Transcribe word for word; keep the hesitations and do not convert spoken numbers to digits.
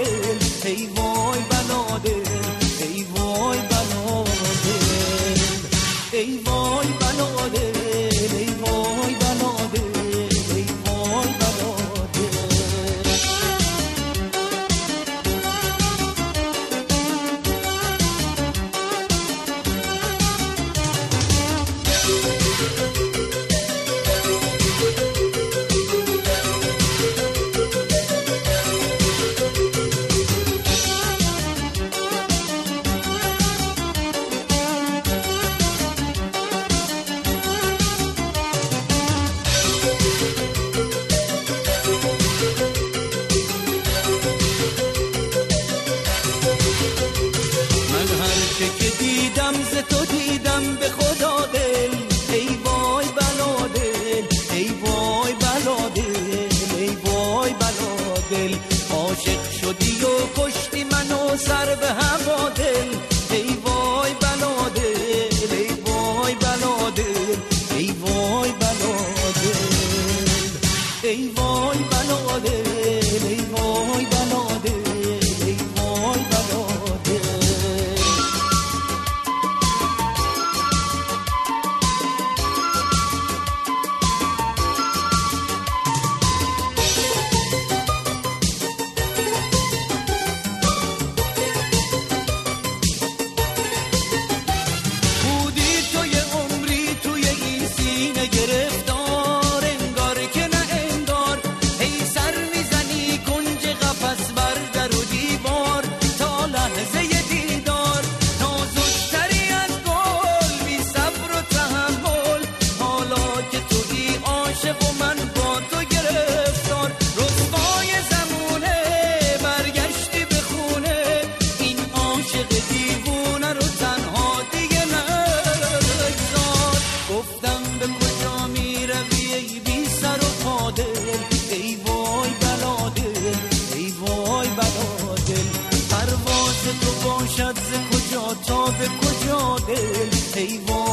دل، ای وای بلا دل، ای وای بلا دل، ای وای بلا دل، ای وای بلا دل، ای وای بلا دل. تو دیدم به خدا دل، ای وای بلا دل، ای وای بلا دل، ای وای بلا دل. عاشق شدی و کشتی منو سر به هوا دل، ای وای بلا دل، ای وای بلا دل، ای وای بلا دل، ای وای بلا دل، ای وای بلا دل، ای وای بلا دل. پرواز تو باشد ز کجا تا به کجا دل، ای وای